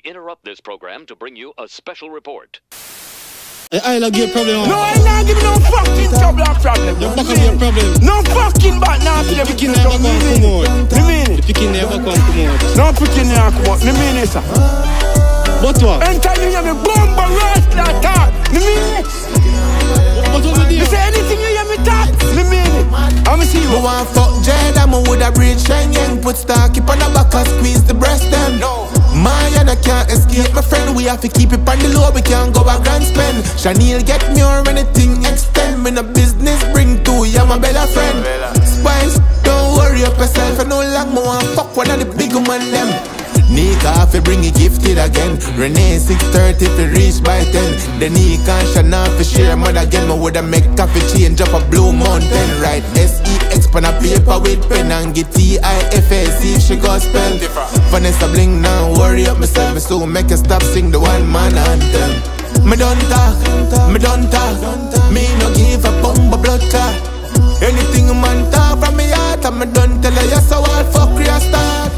interrupt this program to bring you a special report. I'll give problem. No, I not give no fucking problem. You fuck up your problem. No fucking back now. The picking never come out. The picking never come out. No picking never come out. Me mean it, sir. But what? Anytime you hear me bomb and rush like that, me mean it. What was it? You say anything you hear me talk, me mean it. I'ma see you. Me want fuck Jed and me woulda breed Schengen. Put star keep on the back and squeeze the breast them. No. Maya I can't escape my friend. We have to keep it on the low. We can't go a grand spend. Chanel get me or anything extend. Me no business bring to you my bella friend. Spice, don't worry up yourself. I know long me want fuck one of the big man them. Nika fi bring it gifted again. Renee 6:30 fi reach by 10. The Nika and Shana fi share mud again. Me woulda make coffee change up a Blue Mountain. Write SEX on a paper with pen and get TIFA. See if she got spell. Vanessa Bling now worry up myself. Me soon make her stop sing the one man anthem. Me don't talk. Me no give a bumble blood clot. Anything man talk from me heart, and me don't tell her yes so I'll fuck you start.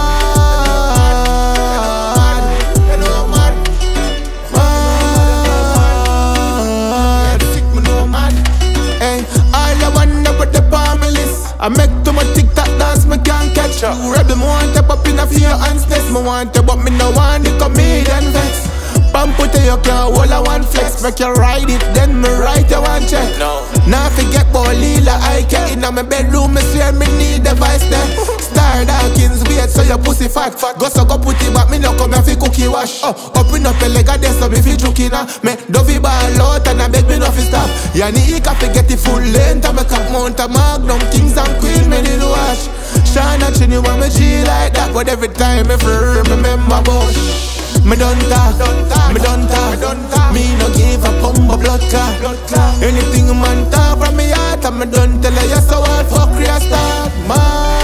I make too much TikTok dance, me can't catch up. Rebel, me want to pop in a fear and stress. Me want to, but me no want the comedian vex. Put you can't hold a one flex. Make you ride it, then me write you one check. No. Now forget about Lila, I can't in my bedroom, me swear me need a device there. Star Dawkins, wait so your pussy fat. Go so go put it back, me no come here for cookie wash. Open up your leg, I dance so me feel chucky now. Me dovey ball out and I beg me no fi stop. Yani can forget the full length, I make up Mount a Magnum, Kings and Queen, me need to watch. Shana Chinny want me G like that, but every time if I remember Bush. Me don't talk. Me no give a bumble blood clot. Anything man talk from me heart, and me don't tell her yes so I'll fuck you start. Mad.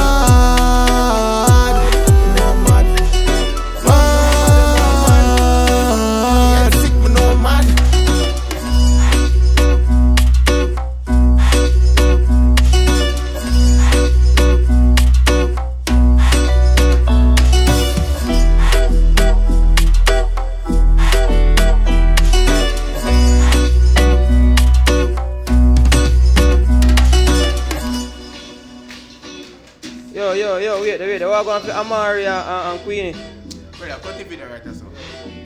Sick me no mad. Yo, wait, what going for Amari and Queenie? Brother, cut the video right there, so.